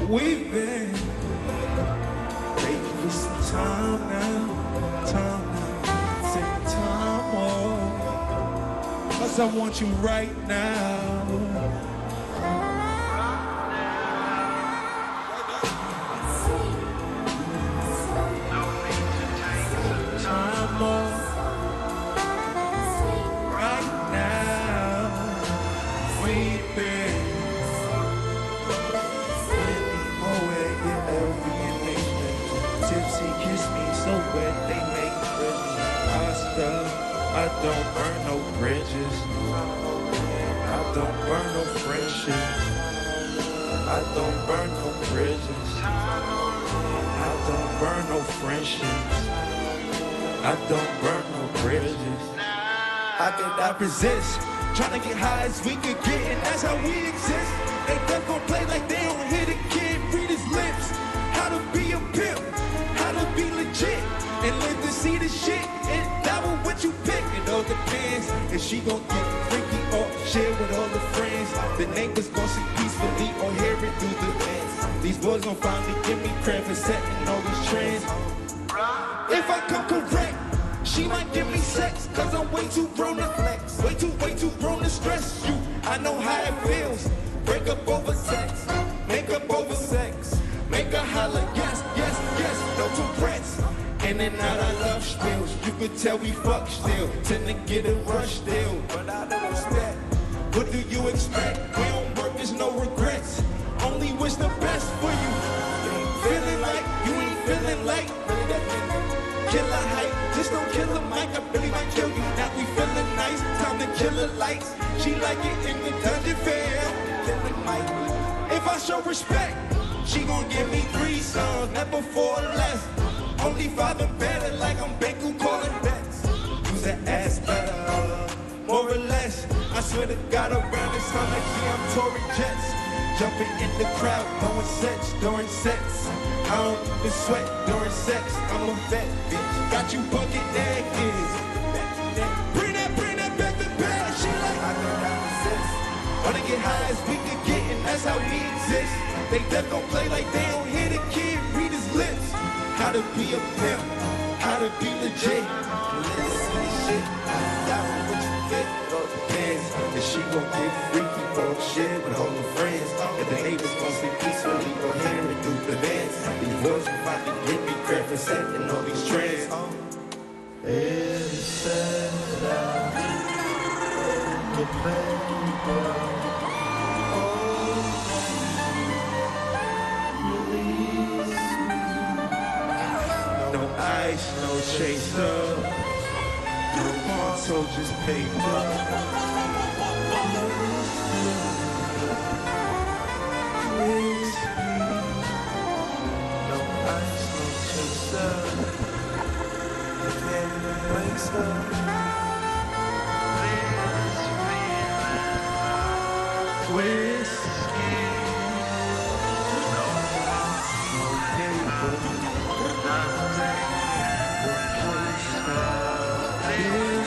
We've been waiting for some time now, take time off, 'cause I want you right now. Time off, right now. We've been tipsy, kiss me so wet they make bridges. I don't burn no bridges. I don't burn no friendships. I don't burn no bridges. I don't burn no friendships. I don't burn no bridges. How could I resist? Trying to get high as we could get, and that's how we exist. They just gon' play like they don't hear the kid read his lips. How to be a pimp, how to be legit, and live to see the shit, and double what you pick. It all depends if she gon' get freaky or share with all the friends. The neighbors gon' see peacefully or hear it through the vents. These boys gon' finally give me credit for setting all these trends. If I come correct, she might give me sex, 'cause I'm way too grown to flex. Way too grown to stress you. I know how it feels. Break up over sex, make up over sex. Make her holler, yes, yes, yes, no Tourette's. In and out of love spills, you could tell we fuck still. Tend to get a rush still, but I don't respect. What do you expect? We don't work, there's no regrets. Only wish the best for you. You ain't feeling like, you ain't feeling like. Really that nigga, killer hype, just don't kill a mic. I really might kill you, now we feeling nice. Time to kill the lights, she like it in the dungeon fair. Killing Mike, if I show respect, she gon' give me 3 songs, never 4 or less. Only 5 and better, like I'm Benku calling bets. Use that ass better, more or less. I swear to God, around this time like I'm touring jets. Jumping in the crowd, throwing sets during sex. I don't even sweat during sex. I'm a vet, bitch. Got you bucket naked. Bring that back to bed. She like I cannot resist. Wanna get high as we can get, and that's how we exist. They just gon' play like they don't hear the kid read his lips. How to be a pimp, how to be legit. Let's see this shit. That's what you fit. It all depends. If she gon' get freaky or shit with all her friends. If the neighbors gon' sleep peacefully or hear it through the vents. These boys will finally give me credit for setting all these trends. It's set out. The people. No ice, no chaser. No more soldiers paper. No ice, no chaser. You can't replace her. Whiskey. No paper. Whiskey.